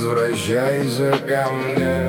возвращайся ко мне.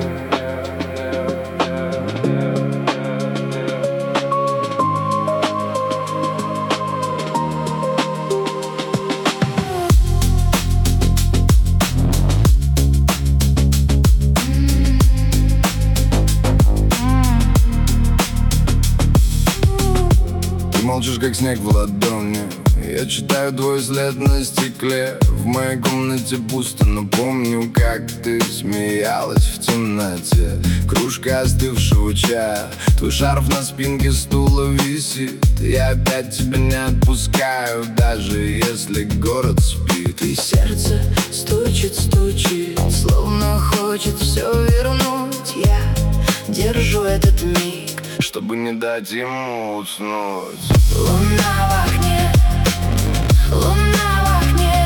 Ты молчишь, как снег в ладони. Я читаю твой след на стекле. В моей комнате пусто, но помню, как ты смеялась в темноте. Кружка остывшего чая, твой шарф на спинке стула висит. Я опять тебя не отпускаю, даже если город спит. И сердце стучит, стучит, словно хочет все вернуть. Я держу этот миг, чтобы не дать ему уснуть. Луна в окне, луна в окне.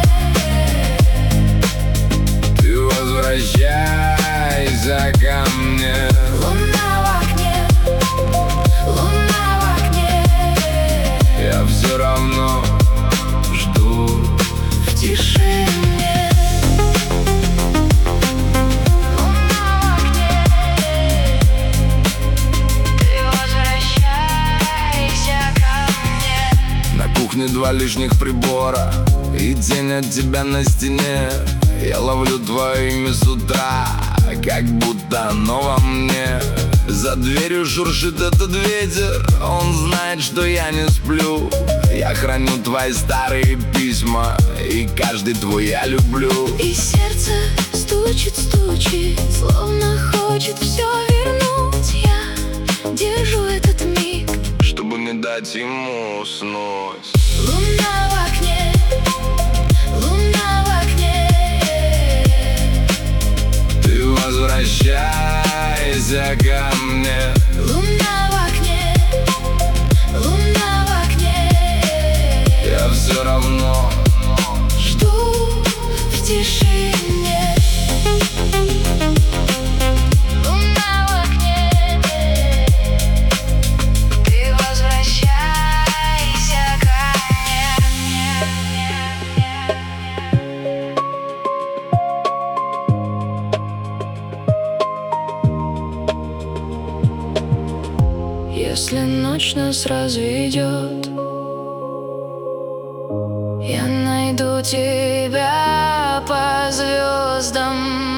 Ты возвращайся ко мне. Луна в окне, луна в окне. Я все равно жду В тишине. Луна в окне. Ты возвращайся ко мне. На кухне 2 лишних прибора и тень от тебя на стене. Я ловлю твое имя с утра, как будто оно во мне. За дверью шуршит этот ветер, он знает, что я не сплю. Я храню твои старые письма, и каждый твой я люблю. И сердце стучит, стучит, словно хочет все вернуть. Я держу этот миг, чтобы не дать ему уснуть. луна в окне, луна в окне. Ты возвращайся ко мне. Луна в окне, луна в окне. Я все равно Жду в тишине. Луна в окне. Ты возвращайся ко мне. Если ночь нас разведет, я найду тебя по звездам.